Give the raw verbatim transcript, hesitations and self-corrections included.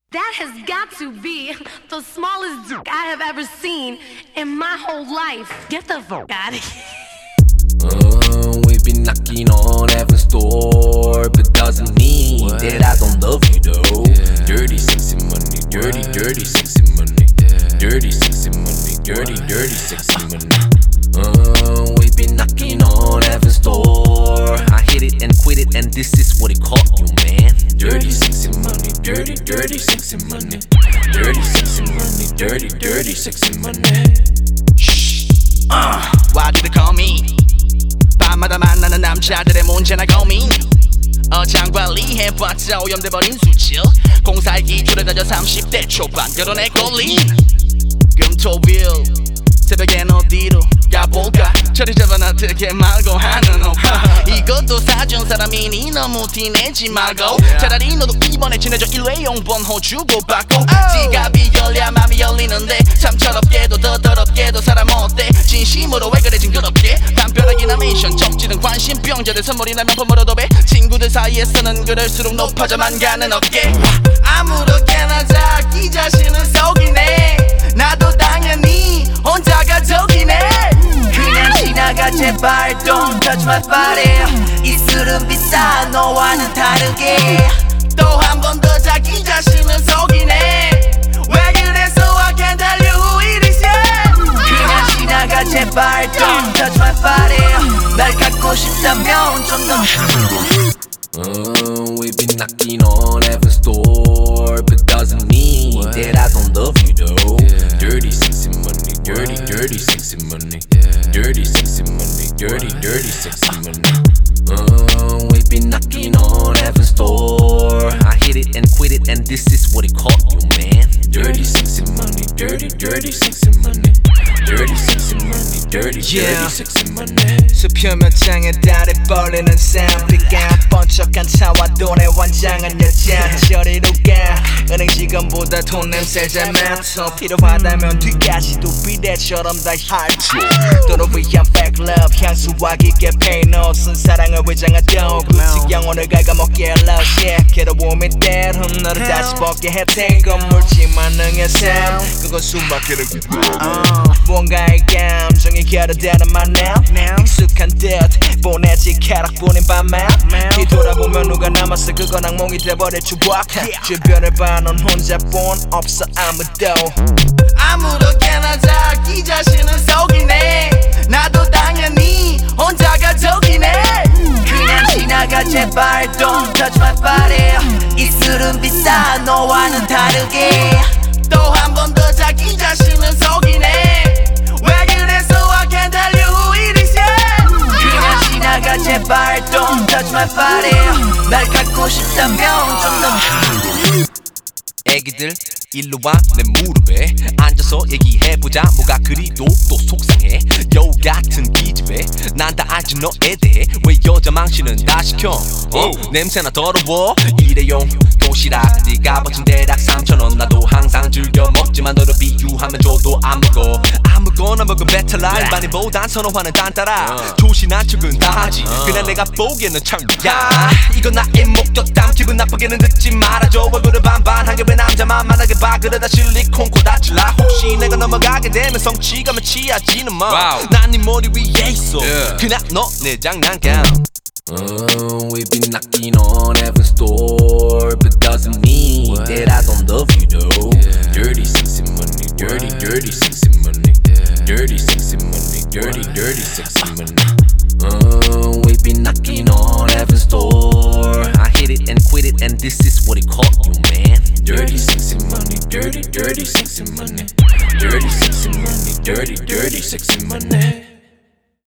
That has got to be the smallest dick I have ever seen in my whole life. Get the fuck out of here. Uh, we've been knocking on heaven's door, but doesn't mean what? That I don't love you though. Yeah. Dirty sexy money, dirty, what? Dirty sexy money, yeah. Dirty sexy money, dirty, what? Dirty sexy money. Uh, we've been knocking on heaven's door. I hit it and quit it, and this is what it caught you, man. Dirty sexy money, dirty, dirty sexy money, dirty sexy money, dirty, dirty sexy money. Uh, why do they call me? 밤마다 만나는 남자들의 문제나 고민. 어장 관리해봤자 오염돼버린 수질. 공사의 기준에 다져 삼십 대 초반 결혼의 권리. 금토일 새벽엔 어디로 가볼까? 저리 잡아놔 어떻게 말고 하는 오빠. 이것도 사준 사람이니 너무 티내지 말고 차라리 너도 이번에 지내줘 일회용번 호주고 받고. 지갑이 열려 맘이 열리는데 참 철없게도 더 더럽게도 사람 어때? 진심으로 왜 그래 징그럽게 담벼락이나 미션 적지는 관심병자들 선물이나 명품으로 도배. 친구들 사이에서는 그럴수록 높아져만 가는 어깨. 아무렇게나 자기 자신을 속이네. 나도 당연히 혼자가 적이네. 그냥 지나가 제발 don't touch my body. 이 술은 비싸 너와는 다르게. 또 한 번 더 자기 자신을 속이네. 왜 그래서 I can't tell you who it is yet. 그냥 지나가 제발 don't touch my body. 날 갖고 싶다면 좀 더. Uh, we've been knocking on heaven's door, but doesn't mean what? That I don't love you though. Yeah. Dirty sexy money, dirty, what? Dirty sexy money, yeah. Dirty sexy money, dirty, what? Dirty sexy money. Uh, we've been knocking on heaven's door. I hit it and quit it, and this is what it caught you, man. Dirty sexy money, dirty, dirty sexy money, dirty sexy money, dirty, yeah. Dirty sexy money. 수표면 장에 달에 벌리는 샘. 비가 번쩍한 차와 돈에 환장한 여자. 저리로 가 은행 직원보다 돈 냄새 잘 맡아. 필요하다면 뒤까지도 비대처럼 다 핥죠. 너를 위한 fake love 향수와 깊게 pain 옷은 사랑을 위장하던 굳이 영혼을 갉아먹게 love shit. 괴로움이 때론 너를 다시 벗게 해 take on 물지만 능의 삶. 그건 숨막히는 uh, 뭔가의 감정이 결여되는 만남. 익숙한 듯 보내지 쾌락뿐인 밤만. 뒤돌아보면 누가 남았어 그건 악몽이 돼버릴 추억. 주변을 봐 넌 혼자뿐 없어 아무도. 아무렇게나 자기 자신을 속이네. 나도 당연히 혼자가 적이네. 그냥 지나가 제발 don't touch my body. 이 술은 비싸 너와는 다르게. 또 한 번 더 자기 자신을 속이네. 왜 그래서 I can't tell you who it is yet. 그냥 지나가 제발 don't touch my body. 날 갖고 싶다면 좀 더. 애기들 일로 와 내 무릎에 앉아서 얘기해보자. 뭐가 그리도 또 속상해. 여우 같은 기집애 난 다 알지 너에 대해. 왜 여자 망신은 다 시켜. 어? 냄새나 더러워. 일회용 도시락 네가 버친 대략 삼천 원. 나도 항상 즐겨 먹지만 너를 비유하면 줘도 안 먹어. 아무거나 먹은 배탈날 많이보단 선호하는 딴따라. 어. 조신한 척은 다 하지. 어. 그냥 내가 보기에는 창이야. 이건 나의 목격담. 기분 나쁘게는 듣지 말아줘. 얼굴을 반반하게 왜 남자만 만나게 봐. 그러다 실리콘 코 다칠라. 혹시 내가 넘어가게 되면 성취감에 취하지는 마. 난 네 머리 위에 있어. yeah. 그냥 너 내 장난감. Uh, we've been knocking on heaven's door, but doesn't mean what? That I don't love you though. Yeah. Dirty sexy money, dirty, what? Dirty sexy money, yeah. Dirty sexy money, dirty, what? Dirty sexy money. Uh, we've been knocking on heaven's door. I hit it and quit it, and this is what it caught you, man. Dirty sexy money, dirty, dirty sexy money, dirty sexy money, dirty, dirty sexy money.